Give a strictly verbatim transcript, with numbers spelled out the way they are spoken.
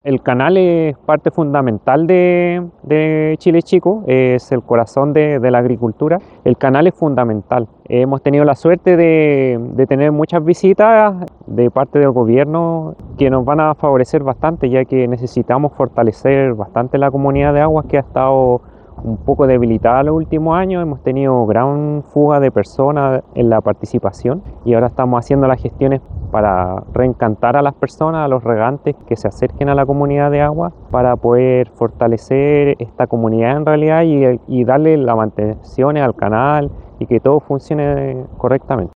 El canal es parte fundamental de, de Chile Chico, es el corazón de, de la agricultura. El canal es fundamental. Hemos tenido la suerte de, de tener muchas visitas de parte del gobierno que nos van a favorecer bastante, ya que necesitamos fortalecer bastante la comunidad de aguas que ha estado un poco debilitada los últimos años. Hemos tenido gran fuga de personas en la participación y ahora estamos haciendo las gestiones para reencantar a las personas, a los regantes que se acerquen a la comunidad de agua para poder fortalecer esta comunidad en realidad y, y darle la mantención al canal y que todo funcione correctamente.